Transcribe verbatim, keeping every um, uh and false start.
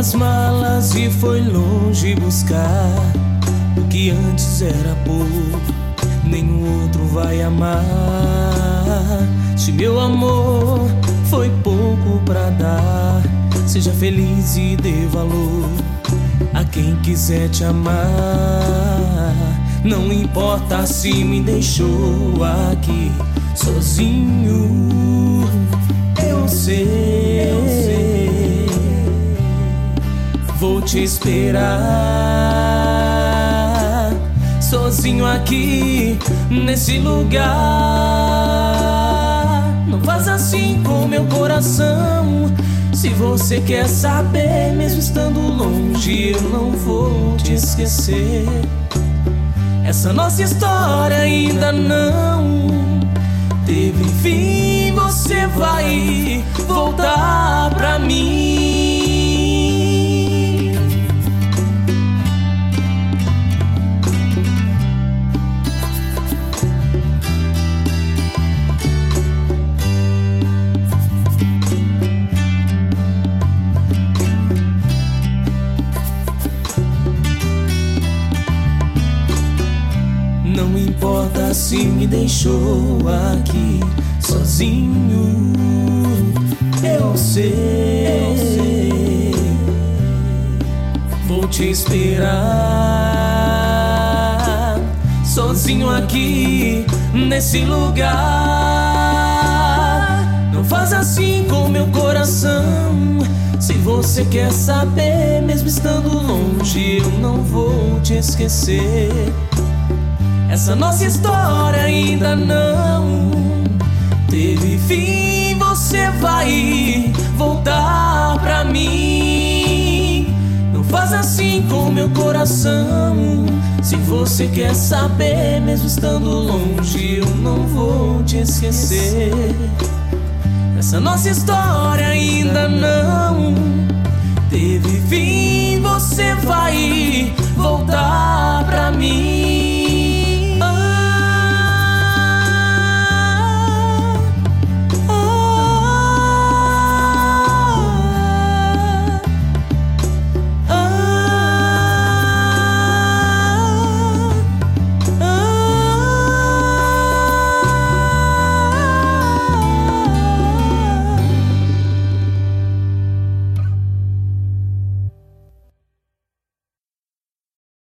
as malas e foi longe buscar o que antes era pouco, nenhum outro vai amar. Se meu amor foi pouco pra dar, seja feliz e dê valor a quem quiser te amar. Não importa se me deixou aqui sozinho, eu sei, eu sei. Vou te esperar sozinho aqui nesse lugar. Não faz assim com meu coração. Se você quer saber, mesmo estando longe, eu não vou te esquecer. Essa nossa história ainda não teve fim. Você vai voltar pra mim. Não importa se me deixou aqui sozinho, eu sei, eu sei. Vou te esperar sozinho aqui nesse lugar. Não faz assim com meu coração. Se você quer saber, mesmo estando longe, eu não vou te esquecer. Essa nossa história ainda não teve fim. Você vai voltar pra mim. Não faz assim com meu coração. Se você quer saber, mesmo estando longe, eu não vou te esquecer. Essa nossa história ainda não teve fim. Você vai voltar pra mim.